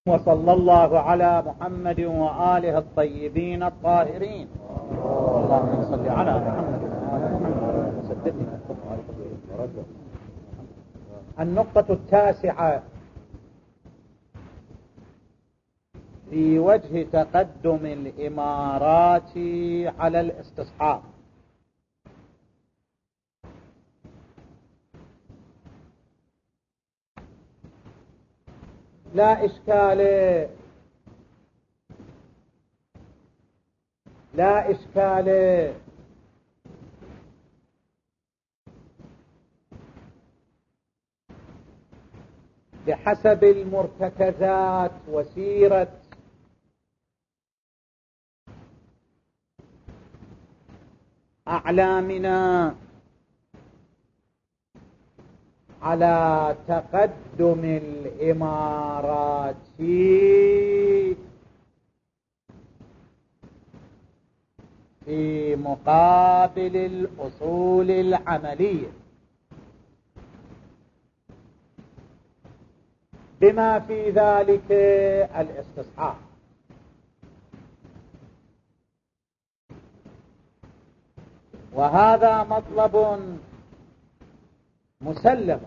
وصلى الله على محمد وآله الطيبين الطاهرين. اللهم صل على محمد وآل محمد وسددنا. النقطة 9 في وجه تقدم الإمارات على الاستصحاب. لا إشكال بحسب المرتكزات وسيرة أعلامنا على تقدم الإمارات في مقابل الأصول العملية بما في ذلك الاستصحاب. وهذا مطلب مسلم،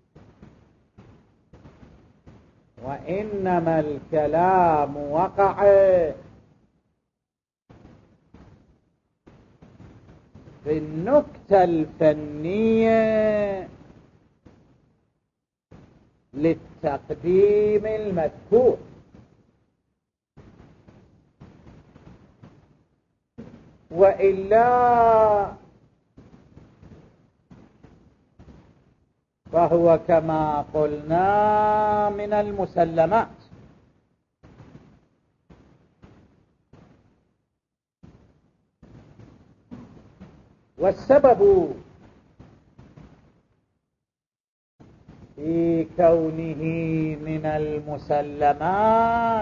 وإنما الكلام وقع في النكتة الفنية للتقديم المذكور، وإلا فهو كما قلنا من المسلمات. والسبب في كونه من المسلمات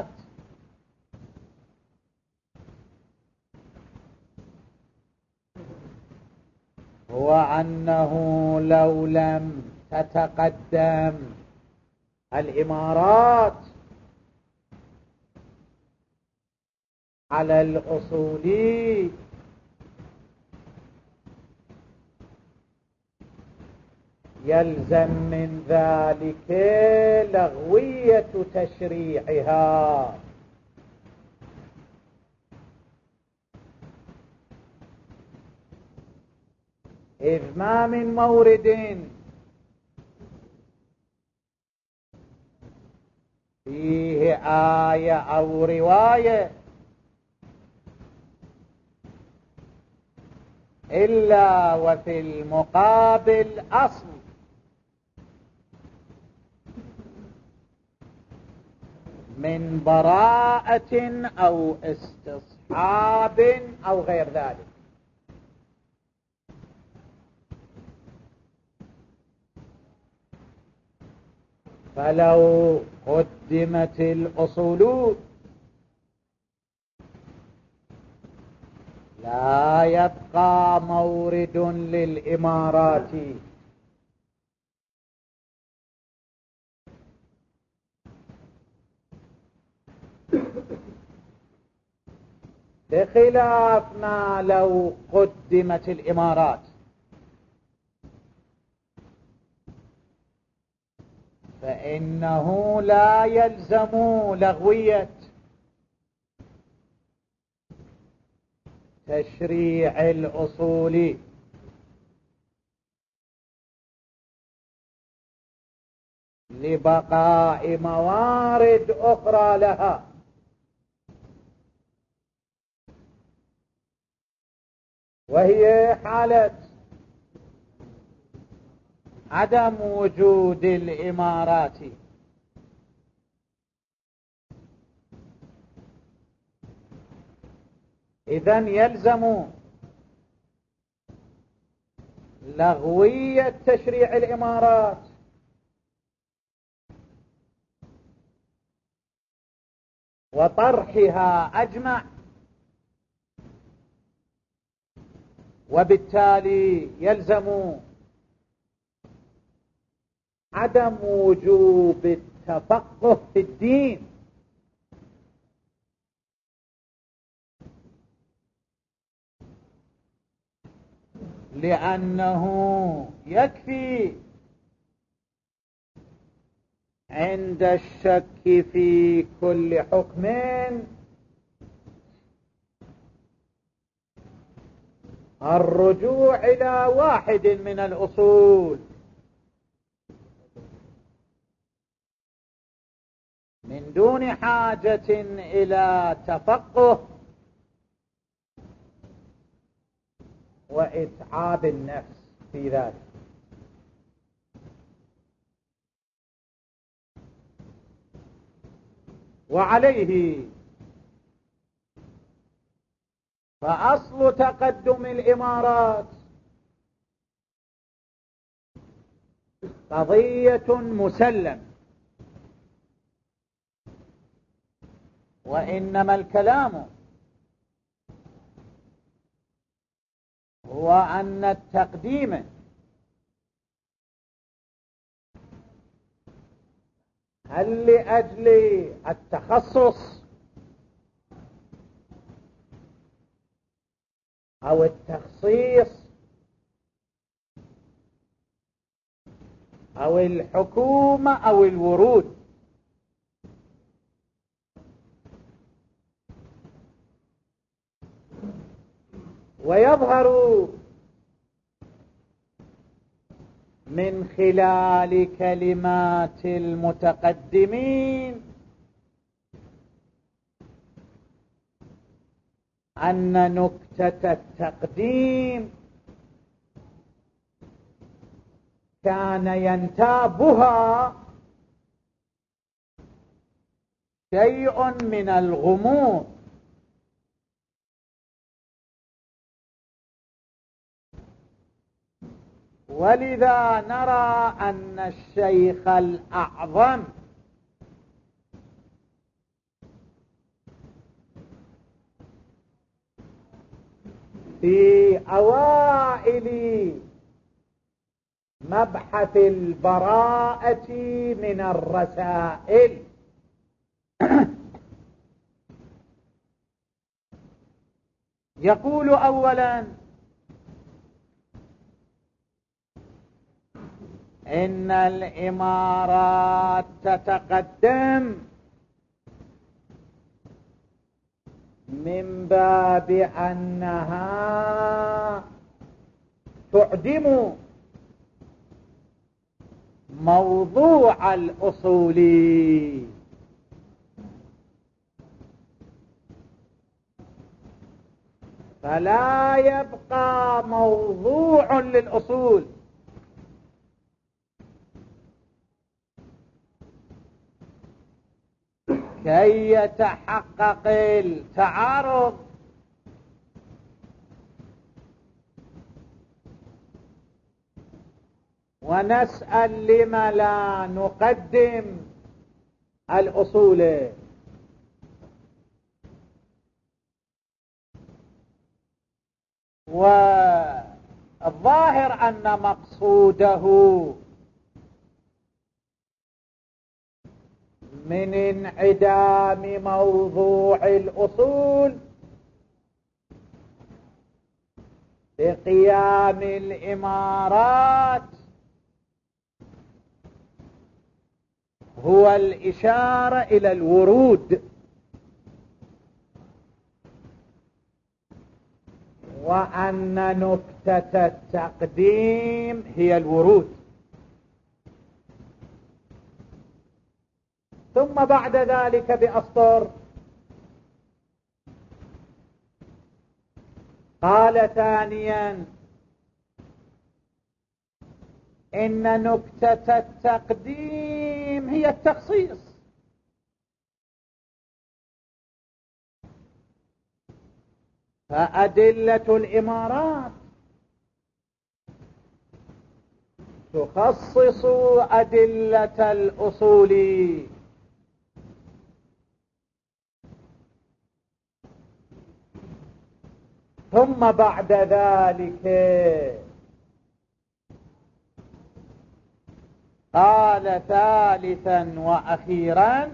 هو أنه لو لم تتقدم الإمارات على الأصول يلزم من ذلك لغوية تشريعها، إذ ما من مورد فيه آية أو رواية إلا وفي المقابل أصل من براءة أو استصحاب أو غير ذلك. فلو قدمت الأصول لا يبقى مورد للإمارات، بخلاف ما لو قدمت الإمارات فإنه لا يلزم لغوية تشريع الأصول، لبقاء موارد أخرى لها، وهي حالة عدم وجود الإمارات. إذن يلزم لغوية تشريع الإمارات وطرحها أجمع، وبالتالي يلزم عدم وجوب التفقه في الدين لأنه يكفي عند الشك في كل حكم الرجوع إلى واحد من الأصول من دون حاجة إلى تفقه وإتعاب النفس في ذلك. وعليه فأصل تقدم الإمارات قضية مسلم، وإنما الكلام هو أن التقديم هل لأجل التخصص أو التخصيص أو الحكومة أو الورود. ويظهر من خلال كلمات المتقدمين أن نكتة التقديم كان ينتابها شيء من الغموض، ولذا نرى أن الشيخ الأعظم في أوائل مبحث البراءة من الرسائل يقول أولا إن الإمارات تتقدم من باب أنها تعدم موضوع الأصول، فلا يبقى موضوع للأصول كي يتحقق التعارض ونسأل لم لا نقدم الأصول. والظاهر أن مقصوده من انعدام موضوع الأصول بقيام الإمارات هو الإشارة إلى الورود، وأن نكتة التقديم هي الورود. ثم بعد ذلك بأسطر قال ثانيا إن نكتة التقديم هي التخصيص، فأدلة الإمارات تخصص أدلة الأصول، ثم بعد ذلك قال ثالثا وأخيرا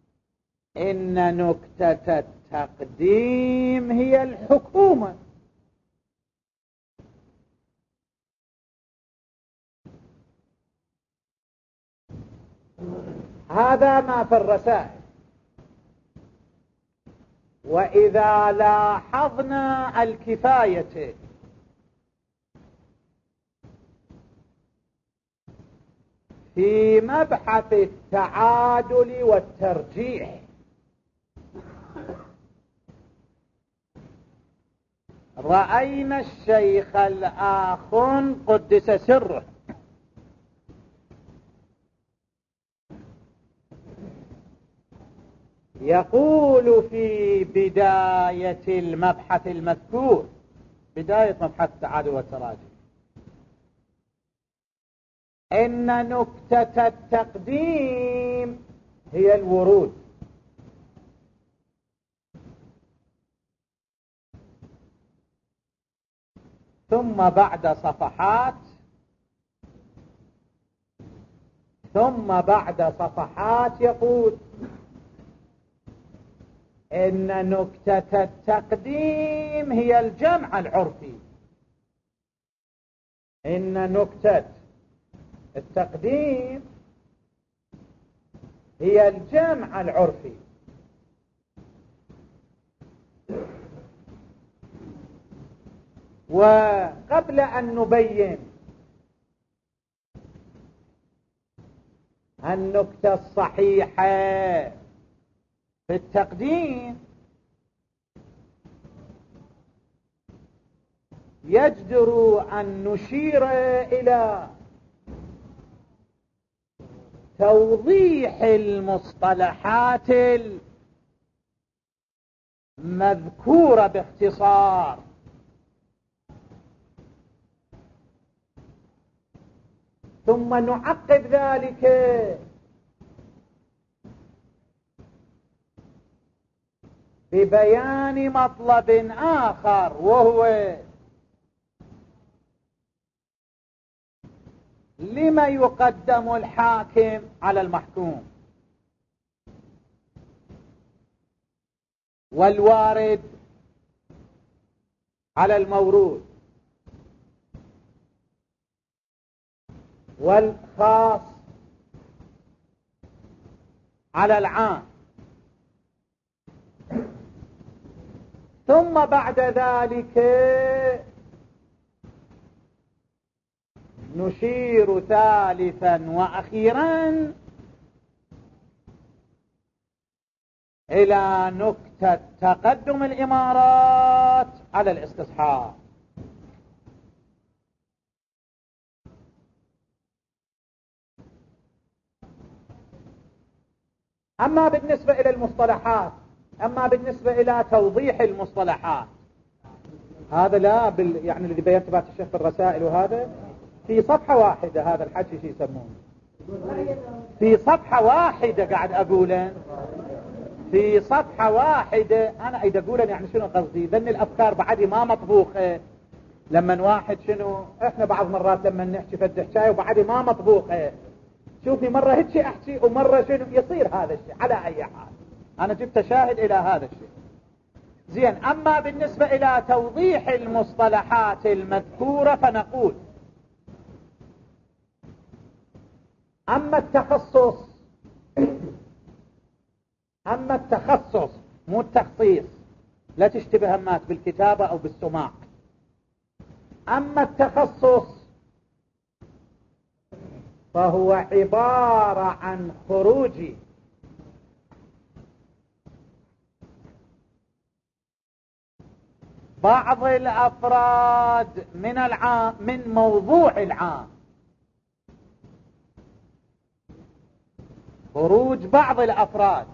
إن نكتة التقديم هي الحكومة، هذا ما في الرسائل. وإذا لاحظنا الكفاية في مبحث التعادل والترجيح رأينا الشيخ الآخن قدس سره يقول في بداية المبحث المذكور، بداية مبحث التعادل والتراجع، إن نكتة التقديم هي الورود، ثم بعد صفحات يقول إن نكتة التقديم هي الجمع العرفي. إن نكتة التقديم هي الجمع العرفي. وقبل أن نبين النكتة الصحيحة في التقديم يجدر أن نشير إلى توضيح المصطلحات المذكورة باختصار، ثم نعقب ذلك ببيان مطلب آخر، وهو لما يقدم الحاكم على المحكوم، والوارد على المورود، والخاص على العام. ثم بعد ذلك نشير ثالثا وأخيرا إلى نكتة تقدم الإمارات على الاستصحاب. أما بالنسبة إلى المصطلحات، أما بالنسبة إلى توضيح المصطلحات، هذا لا يعني الذي بينت بعد الشيخ في الرسائل، وهذا في صفحة واحدة، هذا الحكي شو يسمونه في صفحة واحدة، قاعد أقوله في صفحة واحدة. أنا إذا أقوله يعني شنو قصدي؟ ذن الأفكار بعدي ما مطبوخة. لما واحد شنو، إحنا بعض مرات لما نحكي فد حكاية وبعدي ما مطبوخة، شوفي مرة هيك أحكي ومرة شنو يصير هذا الشيء. على أي حال أنا جبت شاهد إلى هذا الشيء. زين، أما بالنسبة إلى توضيح المصطلحات المذكورة فنقول أما التخصص مو التخصيص، لا تشتبه همات بالكتابة أو بالسماع. أما التخصص فهو عبارة عن خروج بعض الأفراد من موضوع العام، خروج بعض الأفراد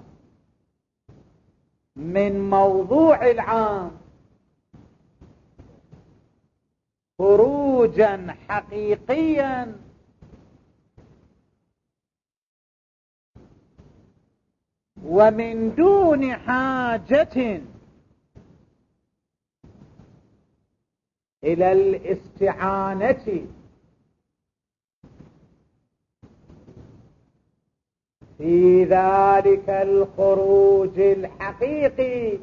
من موضوع العام خروجا حقيقيا ومن دون حاجة إلى الاستعانة في ذلك الخروج الحقيقي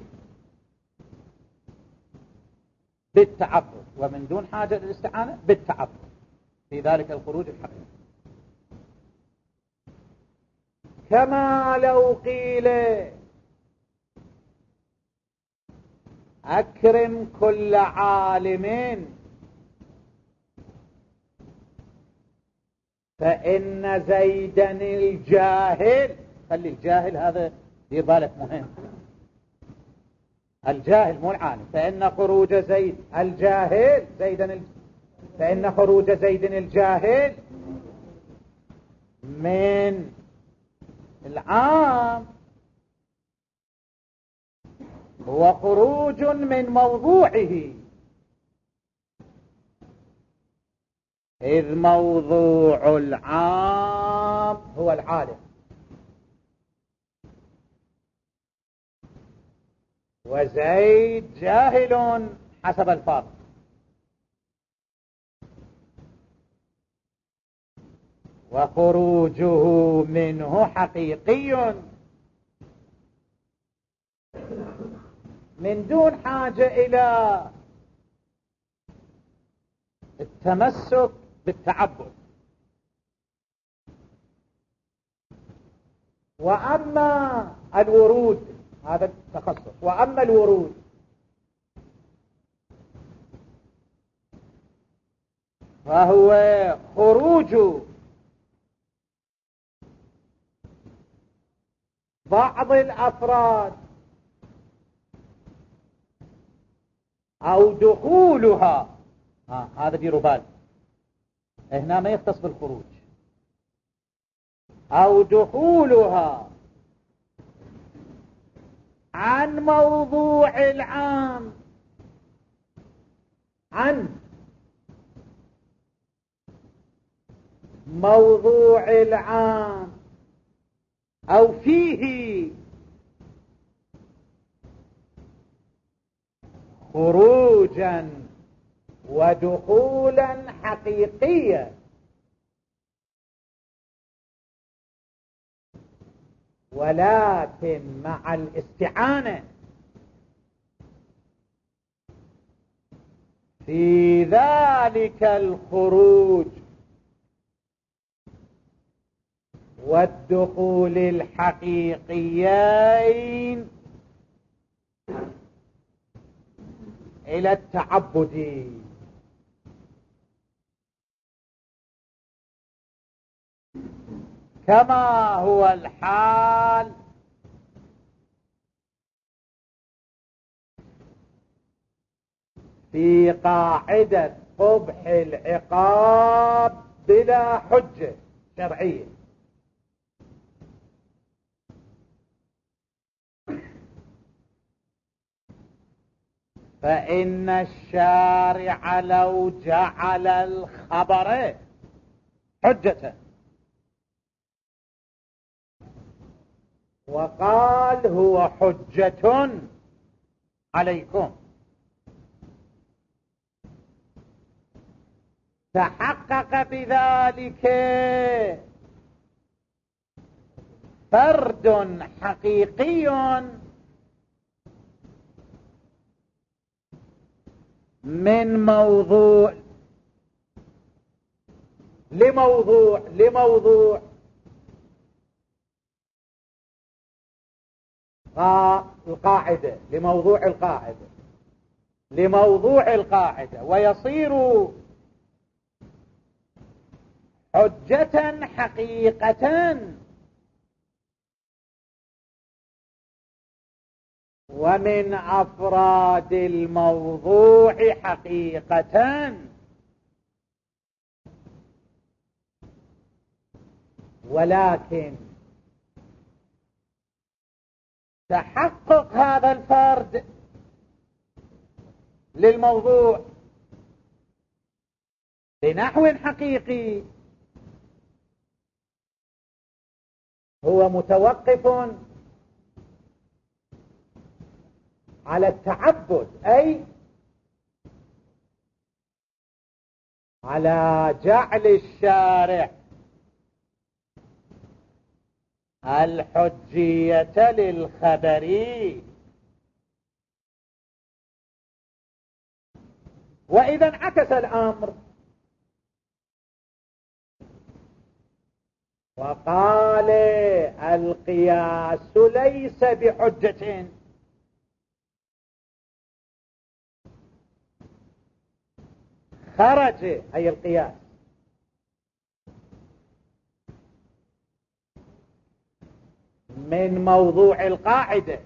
بالتعبد، ومن دون حاجة للاستعانة بالتعبد في ذلك الخروج الحقيقي. كما لو قيل أكرم كل عالم فإن زيدا الجاهل. خلي الجاهل هذا دير بالك مهم، الجاهل مو العالم. فإن خروج زيد الجاهل فإن خروج زيد الجاهل من العام هو خروج من موضوعه، إذ موضوع العام هو العالم، وزيد جاهل حسب الفرق. وخروجه منه حقيقي من دون حاجة إلى التمسك بالتعبد. وأما الورود هذا التخصص، وأما الورود فهو خروج بعض الأفراد أو دخولها. هذا ديروا بالك، هنا ما يختص بالخروج. أو دخولها عن موضوع العام، عن موضوع العام أو فيه خروجا ودخولا حقيقيا، ولكن مع الاستعانة في ذلك الخروج والدخول الحقيقيين إلى التعبد، كما هو الحال في قاعدة قبح العقاب بلا حجة شرعية. فإن الشارع لو جعل الخبر حجة وقال هو حجة عليكم، تحقق بذلك فرد حقيقي من موضوع لموضوع القاعدة، لموضوع القاعدة، ويصير حجة حقيقة ومن أفراد الموضوع حقيقة، ولكن تحقق هذا الفرد للموضوع بنحو حقيقي هو متوقف على التعبد، أي على جعل الشارع الحجية للخبر. وإذا انعكس الأمر وقال القياس ليس بحجة. خرج أي القياس من موضوع القاعدة،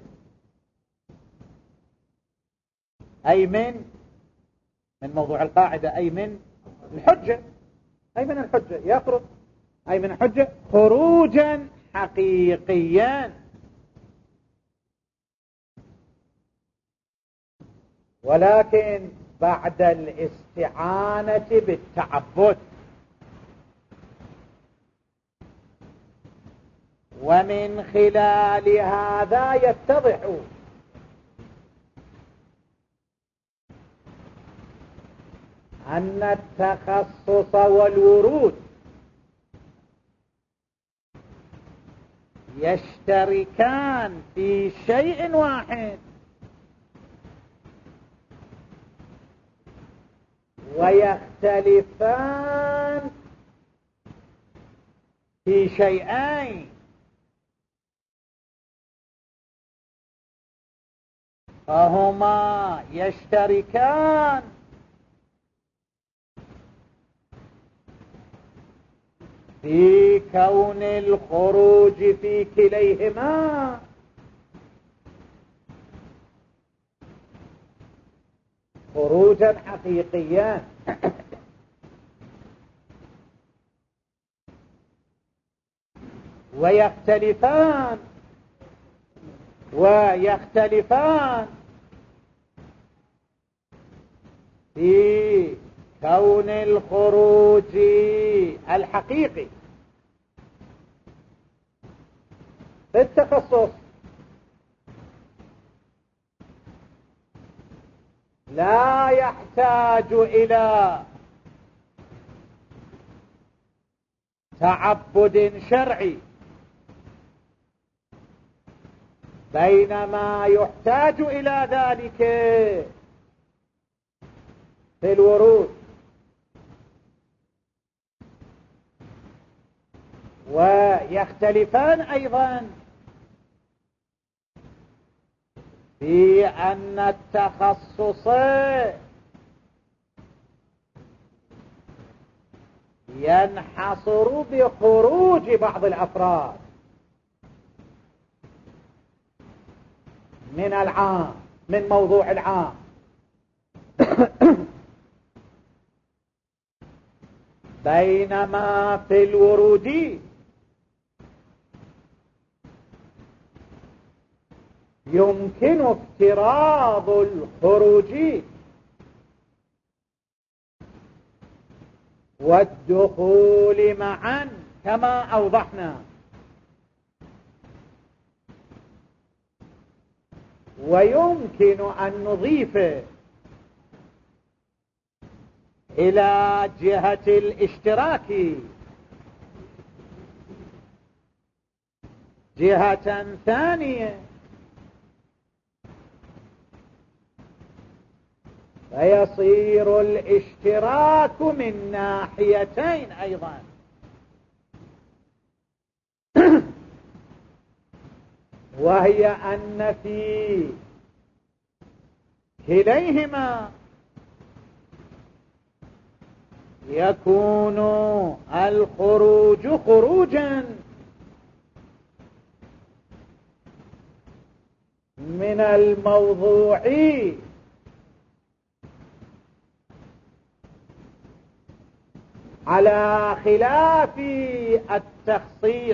أي من موضوع القاعدة، أي من الحجة، أي من الحجة يخرج، أي من الحجة خروجا حقيقيا. ولكن بعد الاستعانة بالتعبد، ومن خلال هذا يتضح أن التخصص والورود يشتركان في شيء واحد، ويختلفان في شيئين. فهما يشتركان في كون الخروج في كليهما خروجا حقيقيا، ويختلفان في كون الخروج الحقيقي في التخصص لا يحتاج إلى تعبد شرعي، بينما يحتاج إلى ذلك في الورود. ويختلفان أيضا في أن التخصص ينحصر بخروج بعض الأفراد من العام، من موضوع العام، بينما في الورود يمكن افتراض الخروج والدخول معا كما أوضحنا، ويمكن أن نضيف إلى جهة الاشتراك جهة ثانية، فيصير الاشتراك من ناحيتين أيضا. وهي أن في كليهما يكون الخروج خروجا من الموضوع على خلاف التخصيص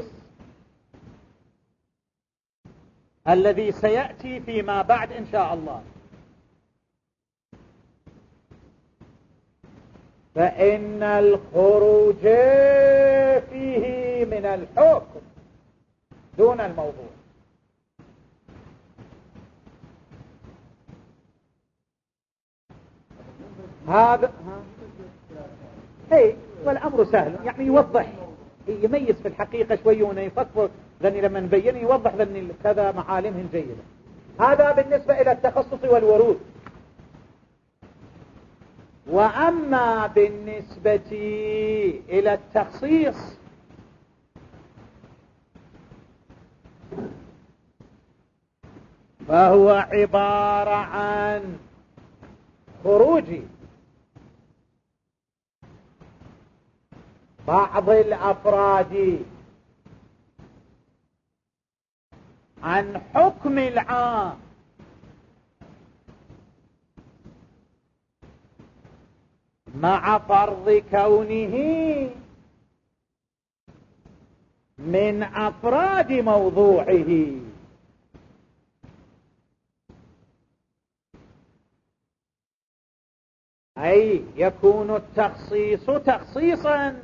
الذي سيأتي فيما بعد إن شاء الله. فإن الخروج فيه من الحكم دون الموضوع. هذا اي والأمر سهل، يعني يوضح، يميز في الحقيقة شوي ويفكر ذني لما نبين يوضح ذني كذا معالمهم جيدة. هذا بالنسبة إلى التخصص والورود. وأما بالنسبة إلى التخصيص فهو عبارة عن خروج بعض الأفراد عن حكم العام مع فرض كونه من أفراد موضوعه. أي يكون التخصيص تخصيصا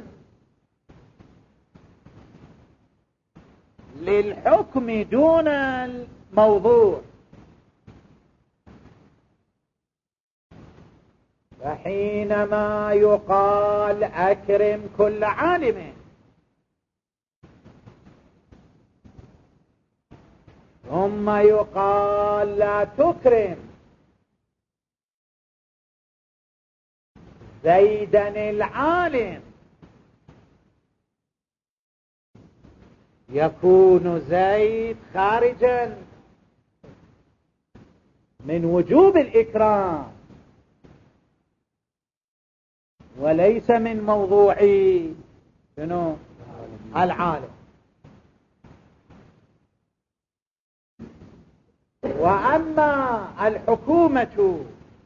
للحكم دون الموضوع. فحينما يقال أكرم كل عالم ثم يقال لا تكرم زيدا العالم، يكون زيد خارجا من وجوب الإكرام وليس من موضوع شنو العالم. وأما الحكومة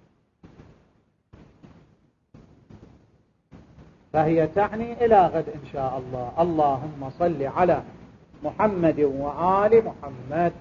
فهي تعني إلى غد إن شاء الله. اللهم صل على محمد وآل محمد.